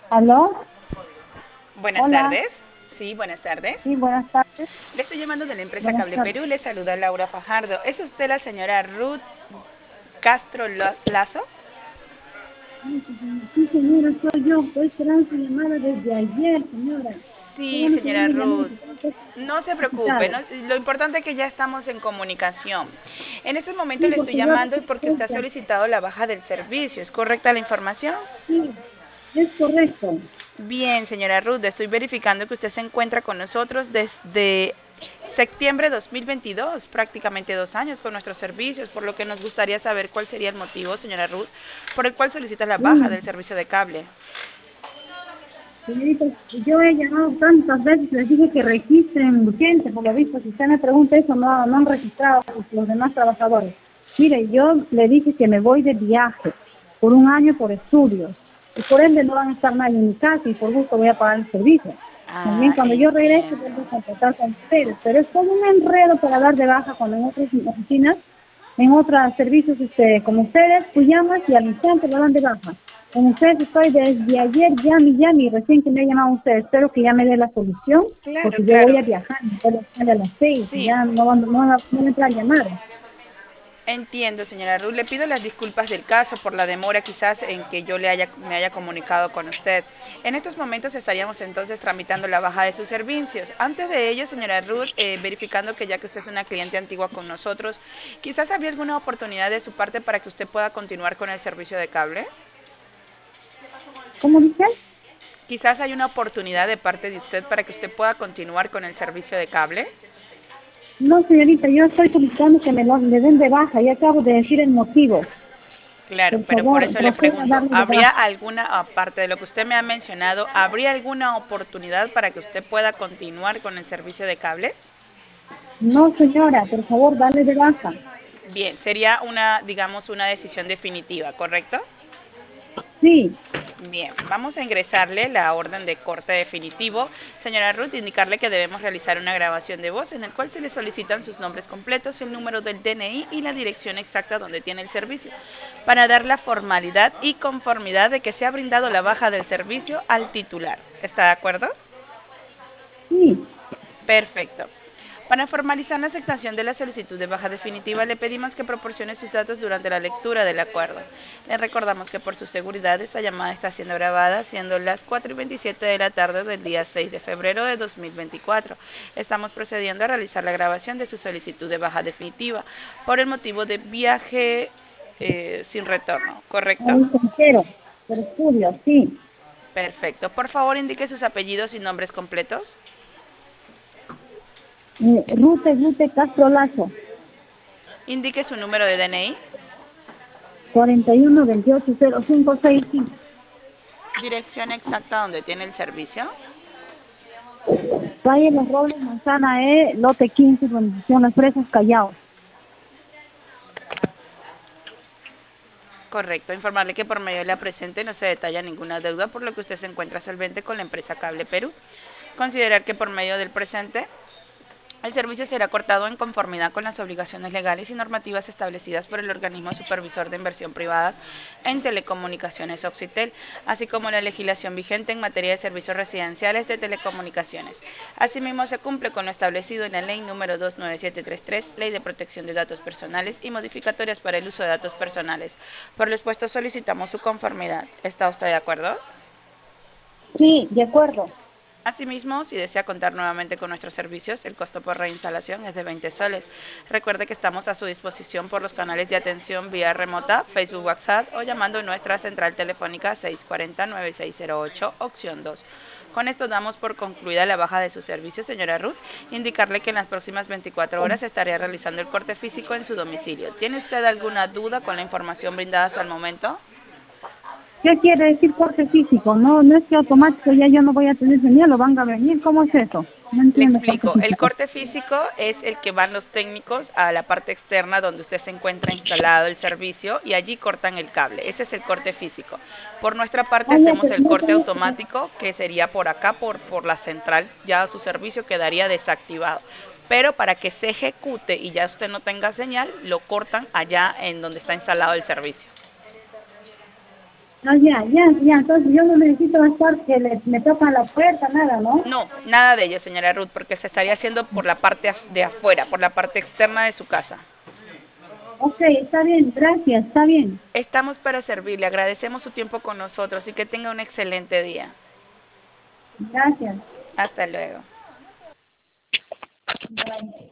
¿Aló? Buenas Hola. tardes. Sí, buenas tardes. Sí, buenas tardes. Le estoy llamando de la empresa Buenas Cable tardes. Perú. Le saluda Laura Fajardo. ¿Es usted la señora Ruth Castro Lazo? Sí, señora, soy yo. Estoy esperando su llamada desde ayer, señora. Qué Sí, bueno que ya señora me llamó. Ruth. Porque tengo No se preocupe, necesitado. lo importante es que ya estamos en comunicación. En estos momentos Sí, le estoy porque yo llamando recibí porque usted ha cuenta. solicitado la baja del servicio. ¿Es correcta la información? Sí, es correcto. Bien, señora Ruth, estoy verificando que usted se encuentra con nosotros desde septiembre de 2022, prácticamente 2 años con nuestros servicios, por lo que nos gustaría saber cuál sería el motivo, señora Ruth, por el cual solicita la baja Sí, del servicio de cable. señorita, yo he llamado tantas veces, les dije que registren urgente, por lo visto, si usted me pregunta eso, no han registrado los demás trabajadores. Mire, yo le dije que me voy de viaje por un año por estudios, y por ende no van a estar nadie en mi casa, y por gusto voy a pagar el servicio. También Ah, cuando yo regrese entiendo. vuelvo a contratar con ustedes, pero es todo un enredo para dar de baja cuando en otras oficinas, en otros servicios como ustedes, tú llamas y al instante lo dan de baja. Con ustedes estoy desde ayer, llame, y recién que me ha llamado usted. Espero que ya me dé la solución, Claro, porque yo voy claro. a viajar, me puedo salir a las 6, y Sí, ya no me entra a llamar. entiendo, señora Ruth. Le pido las disculpas del caso por la demora quizás en que me haya comunicado con usted. En estos momentos estaríamos entonces tramitando la baja de sus servicios. Antes de ello, señora Ruth, verificando que ya que usted es una cliente antigua con nosotros, quizás habría alguna oportunidad de su parte para que usted pueda continuar con el servicio de cable. ¿Cómo dice? Quizás hay una oportunidad de parte de usted para que usted pueda continuar con el servicio de cable. No, señorita, yo estoy solicitando que me den de baja, y acabo de decir el motivo. Claro, Por pero por favor, eso le proceda a pregunto, darle de ¿habría baja. alguna, aparte de lo que usted me ha mencionado, habría alguna oportunidad para que usted pueda continuar con el servicio de cable? No, señora, por favor, dale de baja. Bien, sería una, digamos, una decisión definitiva, ¿correcto? Sí, Bien, vamos a ingresarle la orden de corte definitivo. Señora Ruth, indicarle que debemos realizar una grabación de voz en el cual se le solicitan sus nombres completos, el número del DNI y la dirección exacta donde tiene el servicio, para dar la formalidad y conformidad de que se ha brindado la baja del servicio al titular. ¿Está de acuerdo? sí. Perfecto. Para formalizar la aceptación de la solicitud de baja definitiva, le pedimos que proporcione sus datos durante la lectura del acuerdo. Le recordamos que por su seguridad esta llamada está siendo grabada, siendo las 4:27 de la tarde del día 6 de febrero de 2024. Estamos procediendo a realizar la grabación de su solicitud de baja definitiva por el motivo de viaje sin retorno, A ¿correcto? un entero, por estudio, sí. Perfecto. Por favor, indique sus apellidos y nombres completos. Rute Castro Lazo, Indique su número de DNI. 41280565. Dirección exacta donde tiene el servicio. Calle Los Robles, Manzana lote 15, urbanización Las Fresas, Callao. Correcto. Informarle que por medio de la presente no se detalla ninguna deuda, por lo que usted se encuentra solvente con la empresa Cable Perú. Considerar que por medio del presente el servicio será cortado en conformidad con las obligaciones legales y normativas establecidas por el organismo supervisor de inversión privadas en telecomunicaciones Occitel, así como la legislación vigente en materia de servicios residenciales de telecomunicaciones. Asimismo, se cumple con lo establecido en la Ley número 29733, Ley de Protección de Datos Personales y modificatorias para el uso de datos personales. Por lo expuesto, solicitamos su conformidad. ¿Está usted de acuerdo? Sí, de acuerdo. Asimismo, si desea contar nuevamente con nuestros servicios, el costo por reinstalación es de 20 soles. Recuerde que estamos a su disposición por los canales de atención vía remota, Facebook, WhatsApp o llamando a nuestra central telefónica 640-9608, opción 2. Con esto damos por concluida la baja de su servicio, señora Ruth. Indicarle que en las próximas 24 horas estaría realizando el corte físico en su domicilio. ¿Tiene usted alguna duda con la información brindada hasta el momento? ¿Qué quiere decir corte físico? No, no es que automático ya yo no voy a tener señal o van a venir. ¿Cómo es eso? No Le entiendo corte explico, el físico. corte físico es el que van los técnicos a la parte externa donde usted se encuentra instalado el servicio y allí cortan el cable. Ese es el corte físico. Por nuestra parte Ah, ya, hacemos pero el no corte tengo... automático, que sería por acá, por la central, ya su servicio quedaría desactivado. Pero para que se ejecute y ya usted no tenga señal, lo cortan allá en donde está instalado el servicio. No, ya, entonces yo no necesito estar que me tocan la puerta, nada, ¿no? No, nada de ello, señora Ruth, porque se estaría haciendo por la parte de afuera, por la parte externa de su casa. Ok, está bien, gracias, está bien. Estamos para servirle, agradecemos su tiempo con nosotros y que tenga un excelente día. Gracias. Hasta luego. Bye.